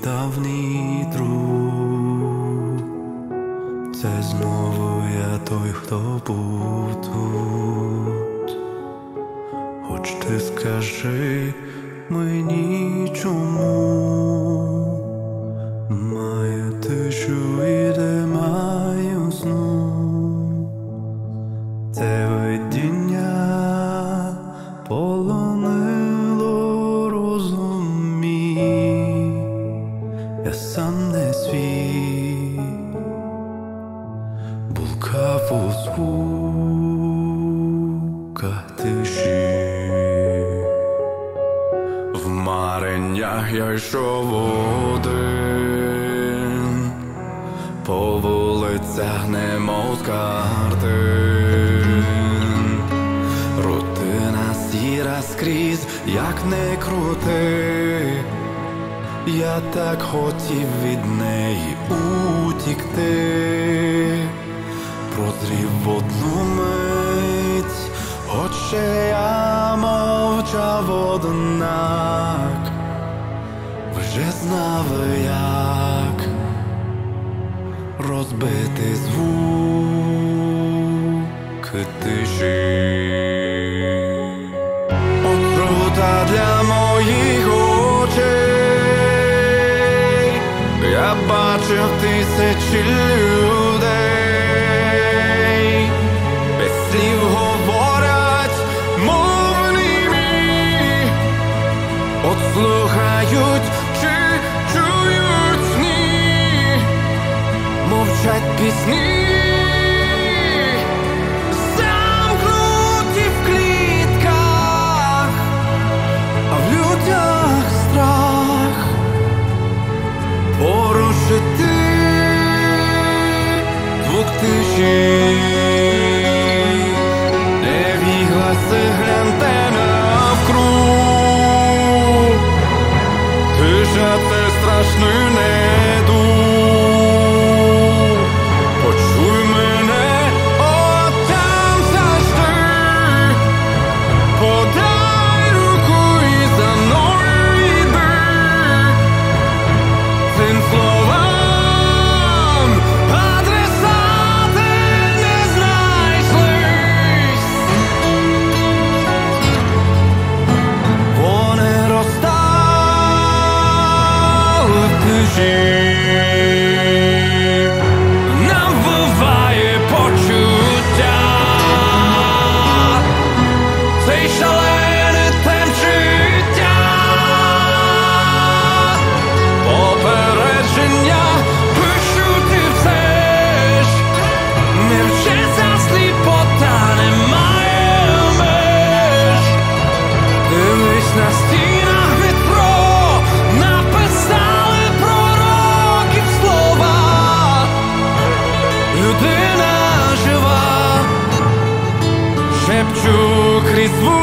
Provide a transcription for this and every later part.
давній друг, це знову я той, хто був тут. Хоч ти скажи мені, чому маю тишу і де маю сну. Це видіння полонило розум мій, я сам не свій, блукав у звуках тиші. В мареннях я йшов один, по вулицях немов з картин. Рутина сіра скрізь, як не крути. Я так хотів від неї утікти. Прозрів в одну мить, хоче я мовчав однак. Вже знав, як розбити звуки тиші. Отрута для моїх очей, я бачив тисячі людей, без слів говорять, мов німі, от слухають чи чують сні, мовчать пісні. Порушити звук тиші, невігласи гляньте навкруг, тиша — це страшний недуг. Почуй мене, от там завжди, подай руку і за мною йди. Цим словам адресати не знайшлись. Вони розтали в тиші. Нам буває почуття, цей шалений темп життя. Попередження почути все ж, невже сліпота немає меж. Дивись, на стінах метро написали пророків слова. Людина жива, шепчу крізь звук.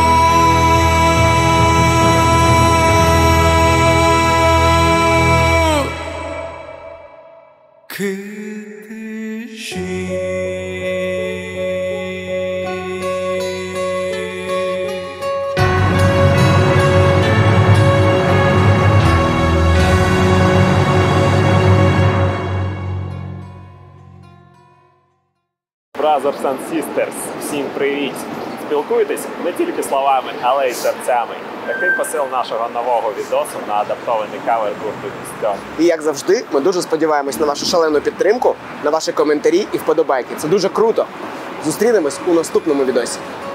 Brothers and Sisters, всім привіт! Спілкуйтесь не тільки словами, але й серцями. Такий посил нашого нового відосу на адаптований кавер гурту Disturb. І як завжди, ми дуже сподіваємось на вашу шалену підтримку, на ваші коментарі і вподобайки. Це дуже круто. Зустрінемось у наступному відосі.